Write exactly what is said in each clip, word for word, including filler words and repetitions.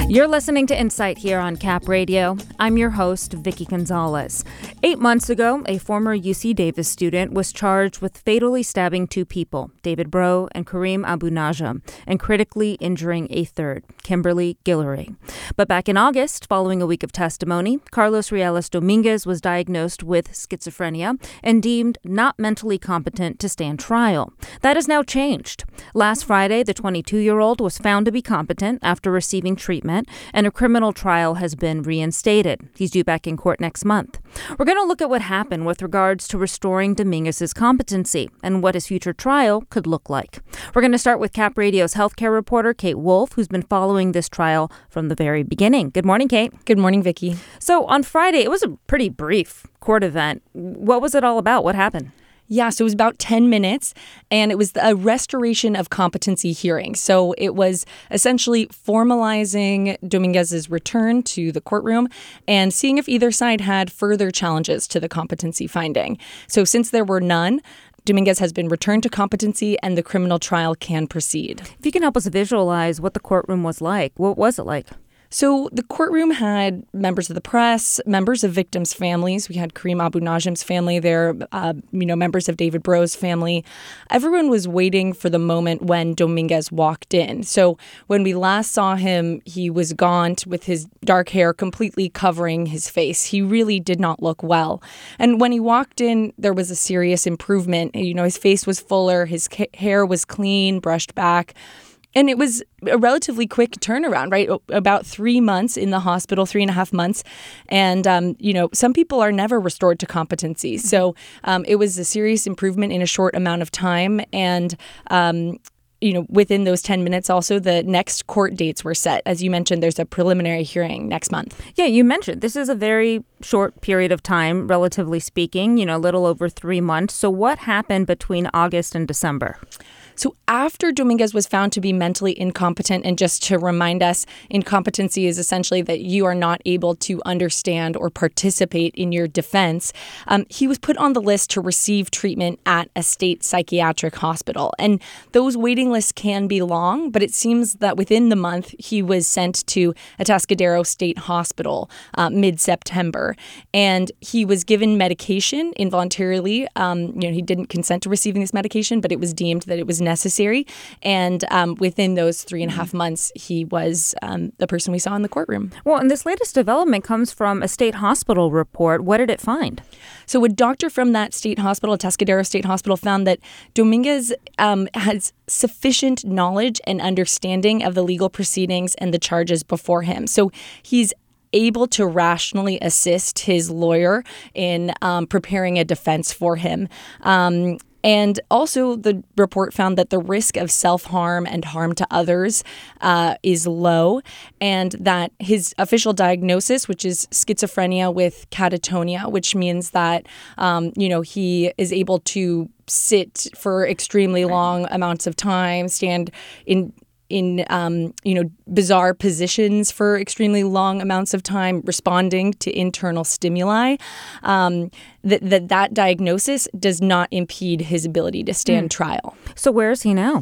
You're listening to Insight here on Cap Radio. I'm your host, Vicky Gonzalez. Eight months ago, a former U C Davis student was charged with fatally stabbing two people, David Breaux and Kareem Abu Najam, and critically injuring a third, Kimberly Guillory. But back in August, following a week of testimony, Carlos Reales Dominguez was diagnosed with schizophrenia and deemed not mentally competent to stand trial. That has now changed. Last Friday, the twenty-two-year-old was found to be competent after receiving treatment, and a criminal trial has been reinstated. He's due back in court next month. We're going to look at what happened with regards to restoring Dominguez's competency and what his future trial could look like. We're going to start with Cap Radio's healthcare reporter, Kate Wolf, who's been following this trial from the very beginning. Good morning, Kate. Good morning, Vicky. So on Friday, it was a pretty brief court event. What was it all about? What happened? Yeah, so it was about ten minutes, and it was a restoration of competency hearing. So it was essentially formalizing Dominguez's return to the courtroom and seeing if either side had further challenges to the competency finding. So since there were none, Dominguez has been returned to competency and the criminal trial can proceed. If you can help us visualize what the courtroom was like, what was it like? So the courtroom had members of the press, members of victims' families. We had Kareem Abu Najam's family there, uh, you know, members of David Breaux's family. Everyone was waiting for the moment when Dominguez walked in. So when we last saw him, he was gaunt with his dark hair completely covering his face. He really did not look well. And when he walked in, there was a serious improvement. You know, his face was fuller, his ca- hair was clean, brushed back. And it was a relatively quick turnaround, right? About three months in the hospital, three and a half months. And, um, you know, some people are never restored to competency. So um, it was a serious improvement in a short amount of time. And, um, you know, within those ten minutes also, the next court dates were set. As you mentioned, there's a preliminary hearing next month. Yeah, you mentioned this is a very short period of time, relatively speaking, you know, a little over three months. So what happened between August and December? So after Dominguez was found to be mentally incompetent, and just to remind us, incompetency is essentially that you are not able to understand or participate in your defense, um, he was put on the list to receive treatment at a state psychiatric hospital. And those waiting lists can be long, but it seems that within the month, he was sent to Atascadero State Hospital uh, mid-September. And he was given medication involuntarily. Um, you know, he didn't consent to receiving this medication, but it was deemed that it was necessary. And um, within those three and a half months, he was um, the person we saw in the courtroom. Well, and this latest development comes from a state hospital report. What did it find? So a doctor from that state hospital, Atascadero State Hospital, found that Dominguez um, has sufficient knowledge and understanding of the legal proceedings and the charges before him. So he's able to rationally assist his lawyer in um, preparing a defense for him. Um, And also, the report found that the risk of self-harm and harm to others uh, is low, and that his official diagnosis, which is schizophrenia with catatonia, which means that, um, you know, he is able to sit for extremely long amounts of time, stand in in, um, you know, bizarre positions for extremely long amounts of time, responding to internal stimuli, um, that, that that diagnosis does not impede his ability to stand mm. trial. So where is he now?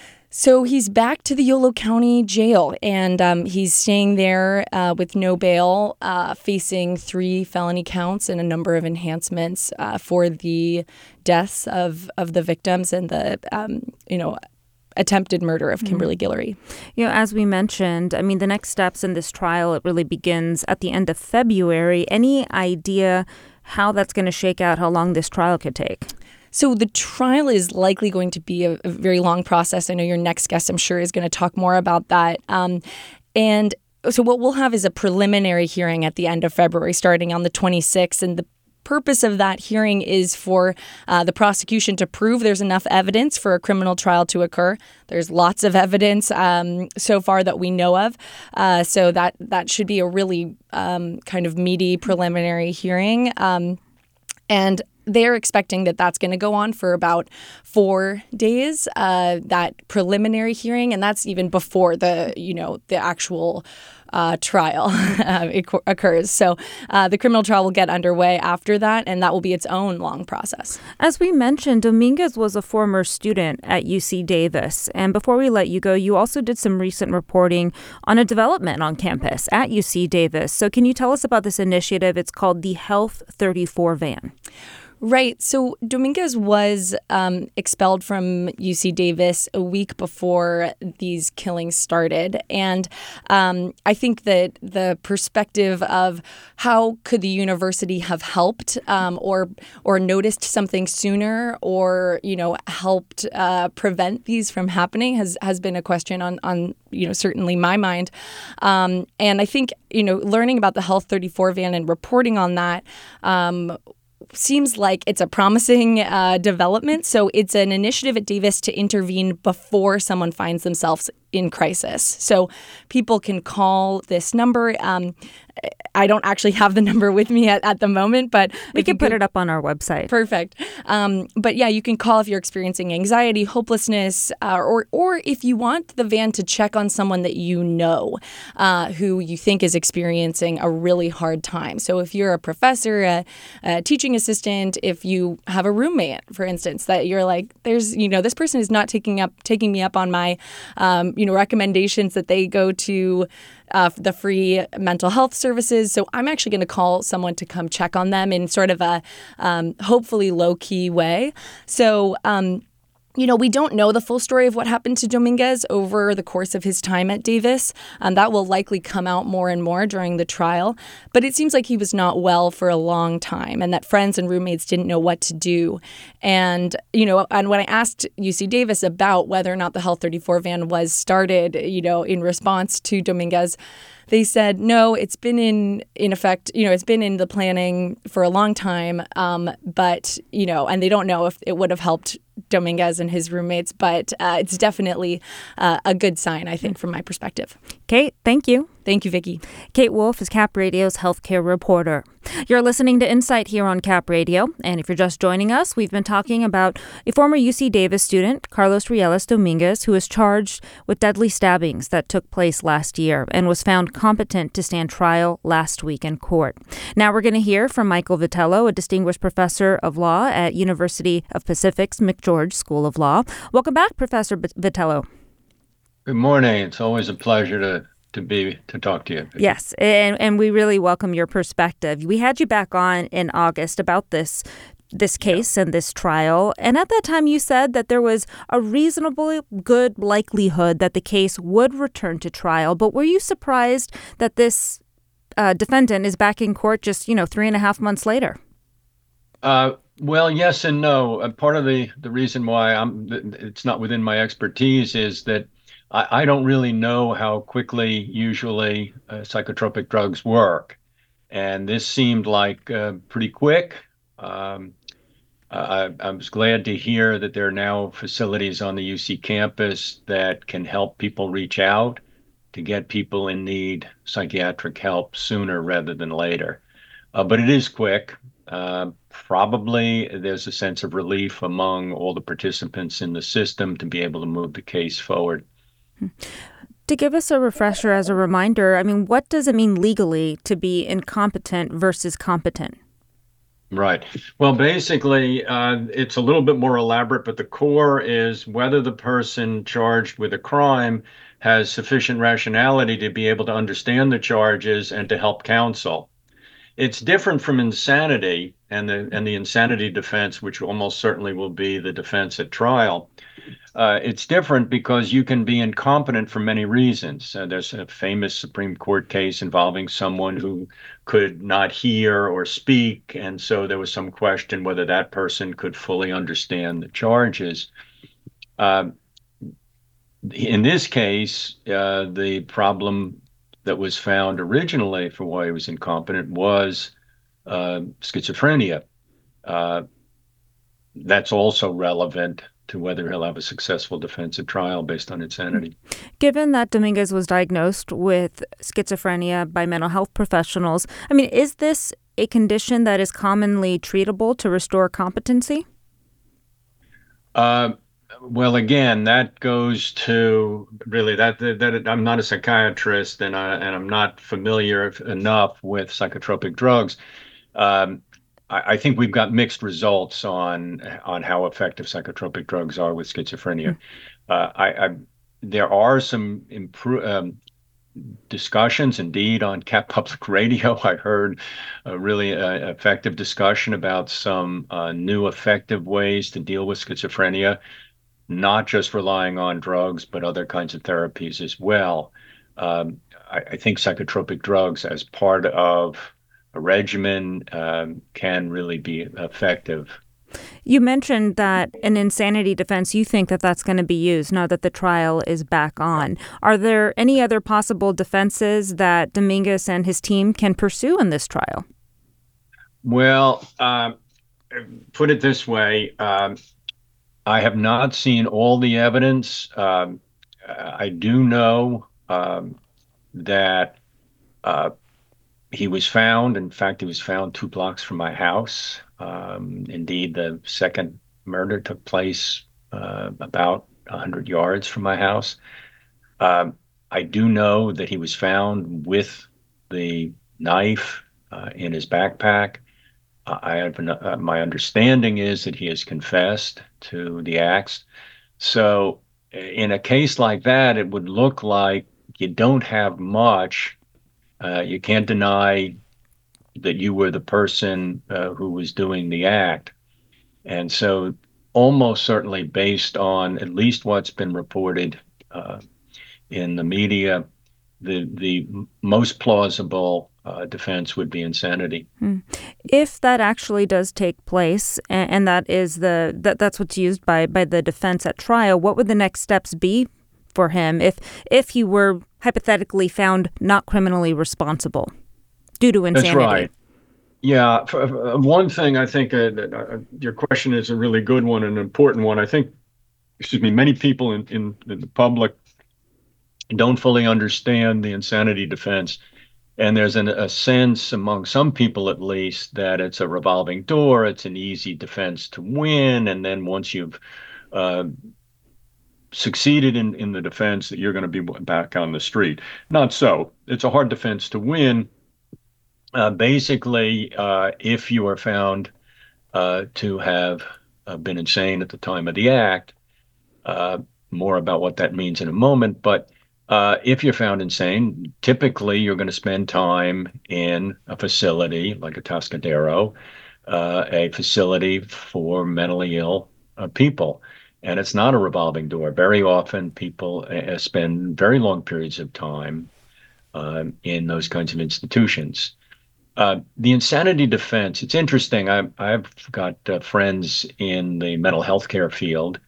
So he's back to the Yolo County Jail, and um, he's staying there uh, with no bail, uh, facing three felony counts and a number of enhancements uh, for the deaths of, of the victims and the, um, you know, attempted murder of Kimberly Guillory. You know, as we mentioned, I mean, the next steps in this trial, it really begins at the end of February. Any idea how that's going to shake out, how long this trial could take? So the trial is likely going to be a, a very long process. I know your next guest, I'm sure, is going to talk more about that. Um, and so what we'll have is a preliminary hearing at the end of February, starting on the twenty-sixth, and the purpose of that hearing is for uh, the prosecution to prove there's enough evidence for a criminal trial to occur. There's lots of evidence um, so far that we know of. Uh, so that that should be a really um, kind of meaty preliminary hearing. Um, and they're expecting that that's going to go on for about four days, uh, that preliminary hearing. And that's even before the, you know, the actual uh, trial uh, occurs. So uh, the criminal trial will get underway after that, and that will be its own long process. As we mentioned, Dominguez was a former student at U C Davis. And before we let you go, you also did some recent reporting on a development on campus at U C Davis. So can you tell us about this initiative? It's called the Health thirty-four van. Right. So Dominguez was um, expelled from U C Davis a week before these killings started. And um, I think that the perspective of how could the university have helped um, or or noticed something sooner or, you know, helped uh, prevent these from happening has, has been a question on, on, you know, certainly my mind. Um, and I think, you know, learning about the Health thirty-four van and reporting on that um, seems like it's a promising uh, development. So it's an initiative at Davis to intervene before someone finds themselves in crisis. So people can call this number. Um, I don't actually have the number with me at, at the moment, but we can put it up on our website. Perfect. Um, but yeah, you can call if you're experiencing anxiety, hopelessness, uh, or or if you want the van to check on someone that you know uh, who you think is experiencing a really hard time. So if you're a professor, a, a teaching assistant, if you have a roommate, for instance, that you're like, there's, you know, this person is not taking up taking me up on my, um, you know, recommendations that they go to Uh, the free mental health services. So I'm actually going to call someone to come check on them in sort of a um, hopefully low-key way. So, um, you know, we don't know the full story of what happened to Dominguez over the course of his time at Davis. Um, that will likely come out more and more during the trial. But it seems like he was not well for a long time and that friends and roommates didn't know what to do. And, you know, and when I asked U C Davis about whether or not the Health thirty-four van was started, you know, in response to Dominguez, they said, no, it's been in, in effect, you know, it's been in the planning for a long time. Um, but, you know, and they don't know if it would have helped Dominguez and his roommates, but uh, it's definitely uh, a good sign, I think, from my perspective. Kate, thank you. Thank you, Vicki. Kate Wolf is Cap Radio's healthcare reporter. You're listening to Insight here on Cap Radio, and if you're just joining us, we've been talking about a former U C Davis student, Carlos Rieles Dominguez, who is charged with deadly stabbings that took place last year and was found competent to stand trial last week in court. Now we're going to hear from Michael Vitello, a distinguished professor of law at University of Pacific's McGeorge School of Law. Welcome back, Professor Vitello. Good morning. It's always a pleasure to to be to talk to you. Yes, and and we really welcome your perspective. We had you back on in August about this this case yeah. and this trial, and at that time you said that there was a reasonably good likelihood that the case would return to trial. But were you surprised that this uh, defendant is back in court just, you know, three and a half months later? Uh, well, yes and no. Uh, part of the the reason why I'm it's not within my expertise is that I don't really know how quickly usually uh, psychotropic drugs work. And this seemed like uh, pretty quick. Um, I, I was glad to hear that there are now facilities on the U C campus that can help people reach out to get people in need psychiatric help sooner rather than later. Uh, but it is quick. Uh, probably there's a sense of relief among all the participants in the system to be able to move the case forward. To give us a refresher as a reminder, I mean, what does it mean legally to be incompetent versus competent? Right. Well, basically, uh, it's a little bit more elaborate, but the core is whether the person charged with a crime has sufficient rationality to be able to understand the charges and to help counsel. It's different from insanity and the and the insanity defense, which almost certainly will be the defense at trial. Uh, it's different because you can be incompetent for many reasons. Uh, there's a famous Supreme Court case involving someone who could not hear or speak, and so there was some question whether that person could fully understand the charges. Uh, in this case, uh, the problem that was found originally for why he was incompetent was uh, schizophrenia. Uh, that's also relevant to whether he'll have a successful defense at trial based on insanity. Given that Dominguez was diagnosed with schizophrenia by mental health professionals, I mean, is this a condition that is commonly treatable to restore competency? Uh, Well, again, that goes to really that, that that I'm not a psychiatrist and I and I'm not familiar enough with psychotropic drugs. Um, I, I think we've got mixed results on on how effective psychotropic drugs are with schizophrenia. Uh, I, I there are some improve um, discussions indeed on Cap Public Radio. I heard a really uh, effective discussion about some uh, new effective ways to deal with schizophrenia, not just relying on drugs, but other kinds of therapies as well. Um, I, I think psychotropic drugs as part of a regimen um, can really be effective. You mentioned that an insanity defense, you think that that's going to be used now that the trial is back on. Are there any other possible defenses that Dominguez and his team can pursue in this trial? Well, um, put it this way. Um, I have not seen all the evidence. Um, I do know um, that uh, he was found. In fact, he was found two blocks from my house. Um, indeed, the second murder took place uh, about one hundred yards from my house. Um, I do know that he was found with the knife uh, in his backpack. I have uh, my understanding is that he has confessed to the acts. So, in a case like that, it would look like you don't have much. Uh, you can't deny that you were the person uh, who was doing the act. And so, almost certainly, based on at least what's been reported uh, in the media, the the most plausible uh, defense would be insanity. Hmm. If that actually does take place, and, and that is the that, that's what's used by by the defense at trial, what would the next steps be for him if if he were hypothetically found not criminally responsible due to insanity? That's right. Yeah. For, for one thing, I think uh, that, uh, your question is a really good one, and an important one. I think, excuse me, many people in, in, in the public don't fully understand the insanity defense. And there's an, a sense among some people, at least, that it's a revolving door. It's an easy defense to win. And then once you've uh, succeeded in, in the defense, that you're going to be back on the street. Not so. It's a hard defense to win. Uh, basically, uh, if you are found uh, to have uh, been insane at the time of the act, uh, more about what that means in a moment, but uh, if you're found insane, typically you're going to spend time in a facility like a Tascadero, uh, a facility for mentally ill uh, people. And it's not a revolving door. Very often people uh, spend very long periods of time um, in those kinds of institutions. Uh, the insanity defense, it's interesting. I, I've got uh, friends in the mental health care field,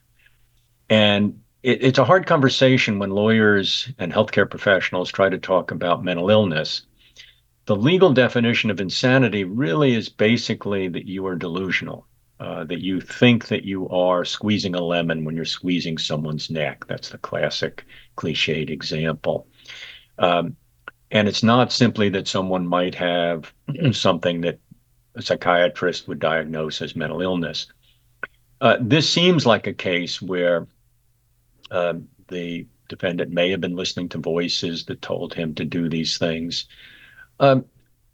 and it, it's a hard conversation when lawyers and healthcare professionals try to talk about mental illness. The legal definition of insanity really is basically that you are delusional, uh, that you think that you are squeezing a lemon when you're squeezing someone's neck. That's the classic cliched example. Um, and it's not simply that someone might have something that a psychiatrist would diagnose as mental illness. Uh, this seems like a case where uh, the defendant may have been listening to voices that told him to do these things. Um,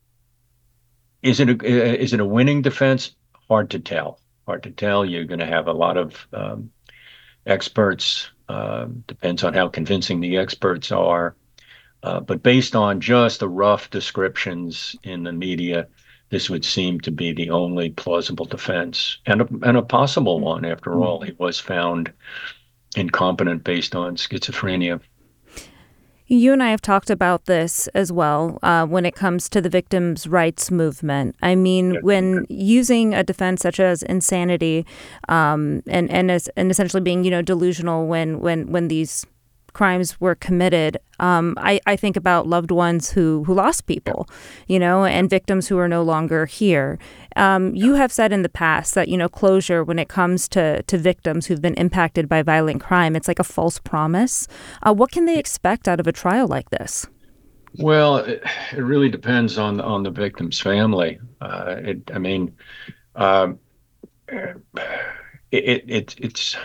is it a, is it a winning defense? Hard to tell. Hard to tell. You're going to have a lot of um, experts. Uh, depends on how convincing the experts are. Uh, but based on just the rough descriptions in the media, this would seem to be the only plausible defense, and a, and a possible one. After all, he was found incompetent based on schizophrenia. You and I have talked about this as well uh, when it comes to the victims' rights movement. I mean, yeah. when using a defense such as insanity um, and and, as, and essentially being, you know, delusional when when when these crimes were committed, um, I, I think about loved ones who, who lost people, you know, and victims who are no longer here. Um, you have said in the past that, you know, closure when it comes to, to victims who've been impacted by violent crime, it's like a false promise. Uh, what can they expect out of a trial like this? Well, it, it really depends on, on the victim's family. Uh, it, I mean, um, it, it, it's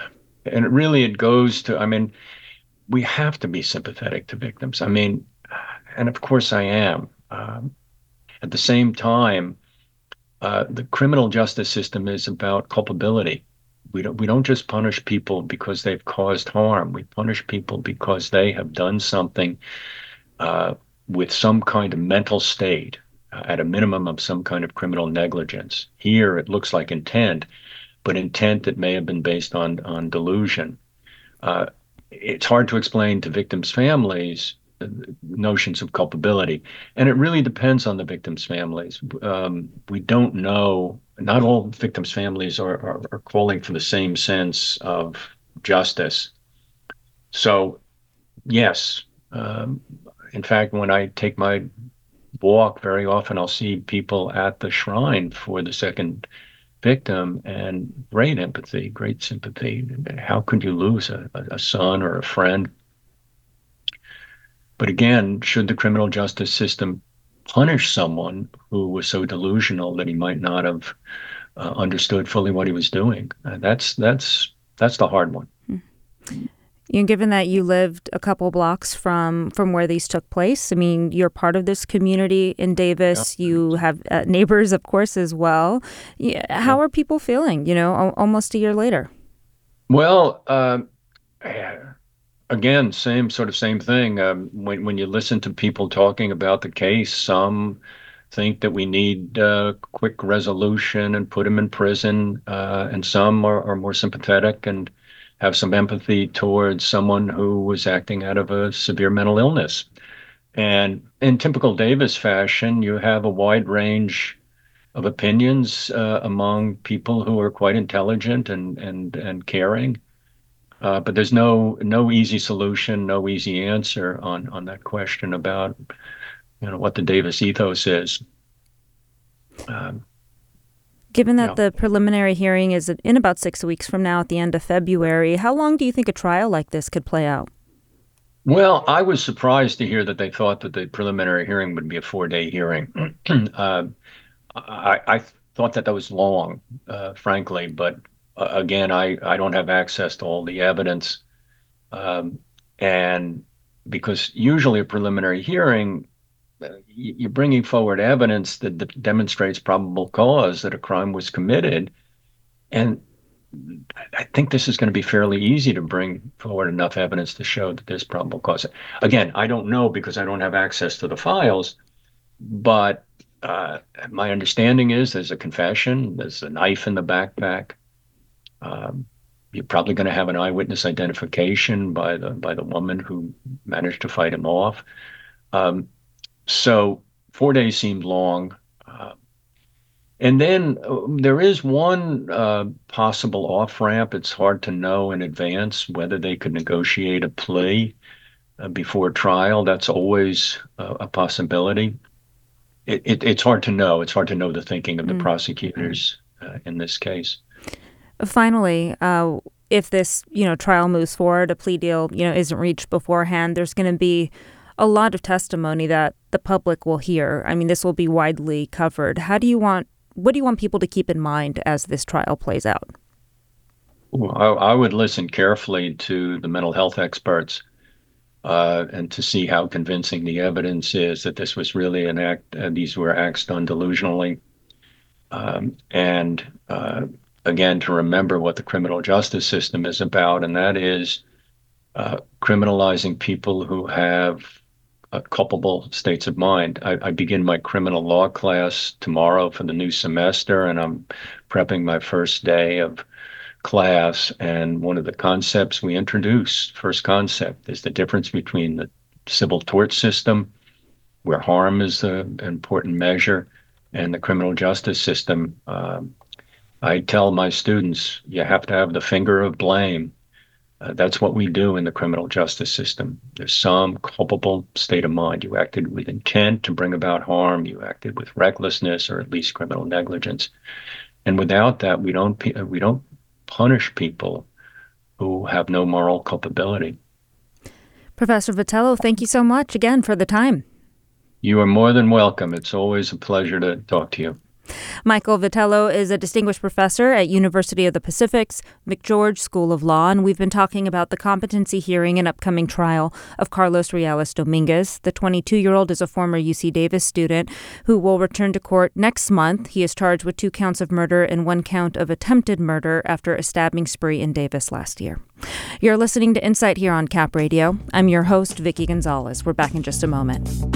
And it really, it goes to, I mean, we have to be sympathetic to victims. I mean, and of course I am. Um, at the same time, uh, the criminal justice system is about culpability. We don't we don't just punish people because they've caused harm. We punish people because they have done something uh, with some kind of mental state, uh, at a minimum of some kind of criminal negligence. Here, it looks like intent, but intent that may have been based on on delusion. Uh, it's hard to explain to victims' families uh, notions of culpability, and it really depends on the victims' families. Um, we don't know. Not all victims' families are, are, are calling for the same sense of justice. So, yes, um, in fact, when I take my walk, very often I'll see people at the shrine for the second victim, and great empathy, great sympathy. How could you lose a, a son or a friend? But again, should the criminal justice system punish someone who was so delusional that he might not have uh, understood fully what he was doing? Uh, that's that's that's the hard one. You know, given that you lived a couple blocks from from where these took place, I mean, you're part of this community in Davis. Yeah. You have uh, neighbors, of course, as well. Yeah, how yeah. are people feeling, you know, o- almost a year later? Well, uh, again, same sort of same thing. Um, when, when you listen to people talking about the case, some think that we need uh, quick resolution and put him in prison, uh, and some are, are more sympathetic and have some empathy towards someone who was acting out of a severe mental illness. And in typical Davis fashion, you have a wide range of opinions uh, among people who are quite intelligent and and and caring. Uh, but there's no no easy solution, no easy answer on on that question about, you know, what the Davis ethos is. Um, Given that yeah. the preliminary hearing is in about six weeks from now at the end of February, how long do you think a trial like this could play out? Well, I was surprised to hear that they thought that the preliminary hearing would be a four-day hearing. uh, I, I thought that that was long, uh, frankly, but uh, again, I, I don't have access to all the evidence. Um, and because usually a preliminary hearing, you're bringing forward evidence that d- demonstrates probable cause that a crime was committed. And I think this is going to be fairly easy to bring forward enough evidence to show that there's probable cause. Again, I don't know because I don't have access to the files, but uh, my understanding is there's a confession, there's a knife in the backpack. Um, you're probably going to have an eyewitness identification by the by the woman who managed to fight him off. Um, So four days seemed long. Uh, and then uh, there is one uh, possible off ramp. It's hard to know in advance whether they could negotiate a plea uh, before trial. That's always uh, a possibility. It, it, it's hard to know. It's hard to know the thinking of the mm. prosecutors uh, in this case. Finally, uh, if this, you know, trial moves forward, a plea deal, you know, isn't reached beforehand, there's going to be a lot of testimony that the public will hear. I mean, this will be widely covered. How do you want, what do you want people to keep in mind as this trial plays out? Well, I, I would listen carefully to the mental health experts uh, and to see how convincing the evidence is that this was really an act, uh, these were acts done delusionally. Um, and uh, again, to remember what the criminal justice system is about, and that is uh, criminalizing people who have Uh, culpable states of mind. I, I begin my criminal law class tomorrow for the new semester, and I'm prepping my first day of class. And one of the concepts we introduce, first concept, is the difference between the civil tort system, where harm is an important measure, and the criminal justice system. Um, I tell my students, you have to have the finger of blame. Uh, that's what we do in the criminal justice system. There's some culpable state of mind. You acted with intent to bring about harm. You acted with recklessness or at least criminal negligence. And without that, we don't we don't punish people who have no moral culpability. Professor Vitello, thank you so much again for the time. You are more than welcome. It's always a pleasure to talk to you. Michael Vitello is a distinguished professor at University of the Pacific's McGeorge School of Law, and we've been talking about the competency hearing and upcoming trial of Carlos Ruelas Dominguez. The twenty-two-year-old is a former U C Davis student who will return to court next month. He is charged with two counts of murder and one count of attempted murder after a stabbing spree in Davis last year. You're listening to Insight here on Cap Radio. I'm your host, Vicky Gonzalez. We're back in just a moment.